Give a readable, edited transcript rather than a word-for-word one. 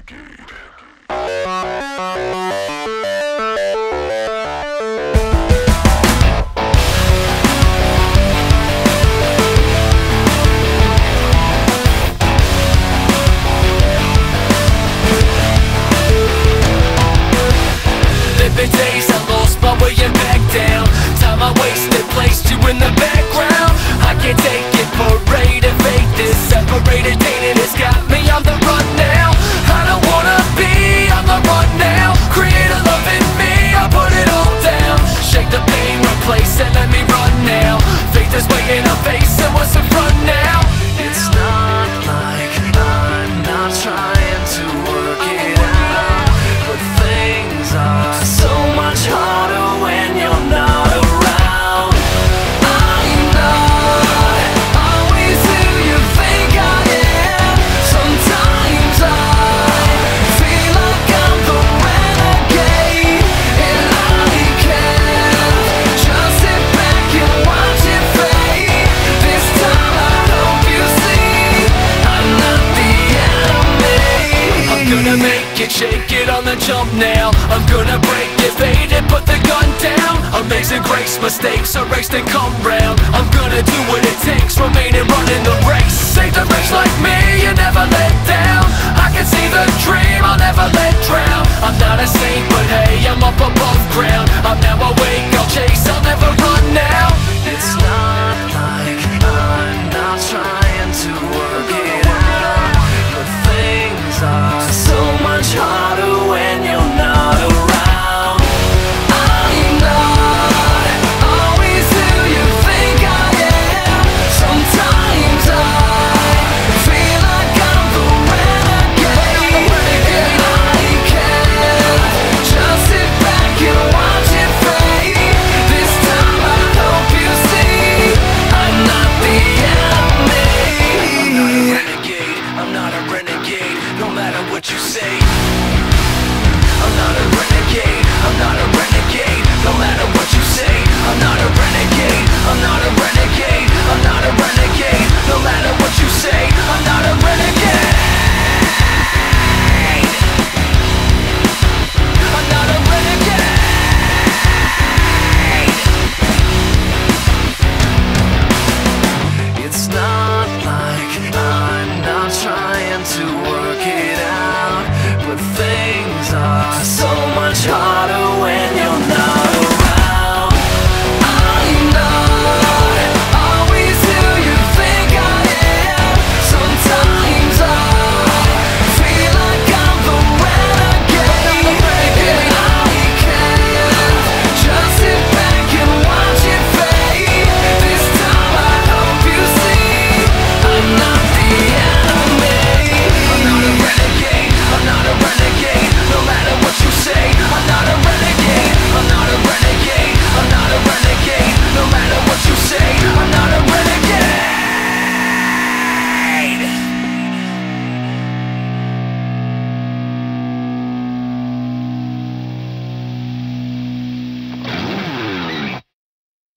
Living days I lost my way and back down. Time I wasted placed you in the background. I can't take it, parade and fake this. Separated, dating has got me on the run now. I don't wanna be on the run now. Create a love in me, I put it all down. Shake the pain, replace it, let me run now. Faith is waiting, I'm facing what's in front now. It's not like I'm not trying to work it out, but things are so much harder when you're not around. I'm not always who you think I am. Sometimes I feel like I'm the renegade, and I can't just sit back and watch it fade. This time I hope you see I'm not the enemy. I'm gonna make it, shake it on the jump now. I'm gonna break it, fade it, put the gun down. Amazing grace, mistakes erased and come round. I'm gonna do what it takes, remaining running the race. Save the race like me, you never let down. I can see the dream, I'll never let drown. I'm not a saint, but hey, I'm up above ground. I'm now awake, I'll chase, I'll never run now. It's not like I'm not trying to work it out, but things are so much harder when you're not around. I'm not always who you think I am. Sometimes I feel like I'm the renegade, and I can't just sit back and watch it fade. This time I hope you see I'm not the enemy. I'm not a renegade, no matter what you say.